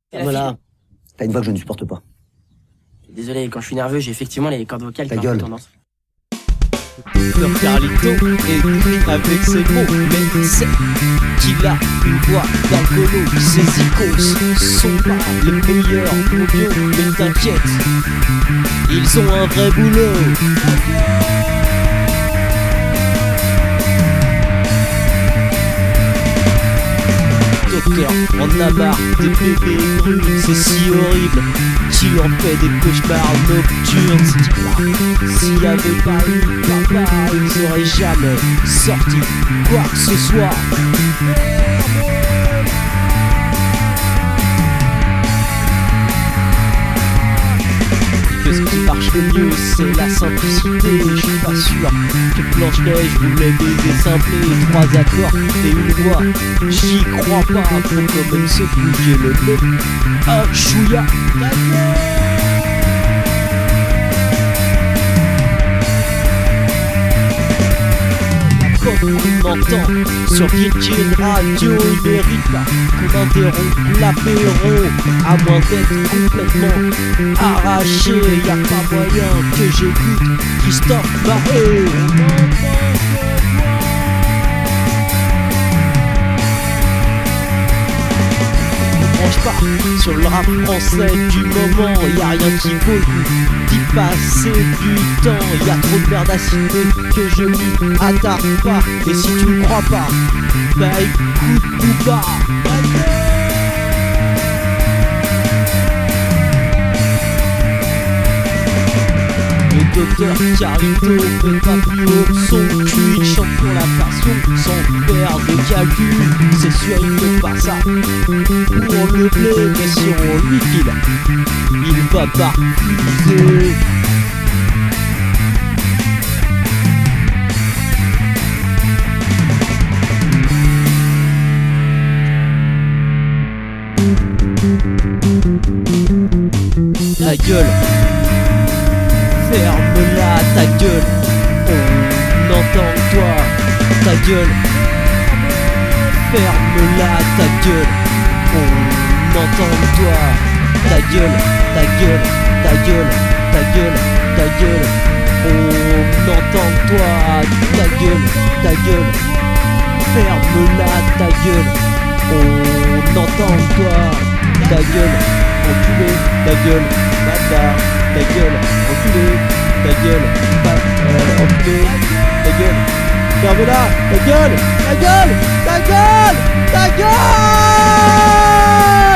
Voilà, t'as une voix que je ne supporte pas. Désolé, quand je suis nerveux, j'ai effectivement les cordes vocales qui ont un peu tendance. Leur Carlito écrit avec ses mots, mais c'est qu'il a une voix d'alcoolo. Ses icônes sont pas les meilleurs mondiaux, mais t'inquiète, ils ont un vrai boulot. Docteur, on a marre des bébés bruns, c'est si horrible qu'il en fait des cauchemars nocturnes. S'il y avait pas eu papa, ils auraient jamais sorti quoi que ce soit. Ce qui marche le mieux, c'est la simplicité. Je suis pas sûr que Blanche-Neige voulait baiser simplé, 3 accords et une voix. J'y crois pas, faut quand même se bouger le nez. Un chouïa, on entend sur Virgin Radio, il mérite pas qu'on interrompe l'apéro, à moins d'être complètement arraché. Y'a pas moyen que j'écoute Christophe Maé. Sur le rap français du moment, y'a rien qui vaut le coup d'y passer du temps. Y'a trop de merde à citer que je m'y attarde pas. Et si tu me crois pas, bah écoute ou pas. Le docteur Carlito fait pas plus haut que son cul. Il chante pour la passion sans faire de calcul. C'est sûr il fait pas ça pour le blé, mais si on lui file, il va pas refuser. Ta gueule, ferme-la, ta gueule, on entend toi. Ta gueule, ferme-la, ta gueule, on entend toi. Ta gueule, ta gueule, ta gueule, ta gueule, ta gueule, on entend toi. Ta gueule, ferme-la, ta gueule, on entend toi. Ta gueule, enculé, ta gueule, bâtard, ta gueule, enculé, ta gueule, enculé, ta gueule, ferme-la, ta gueule, ta gueule, ta gueule, ta gueule.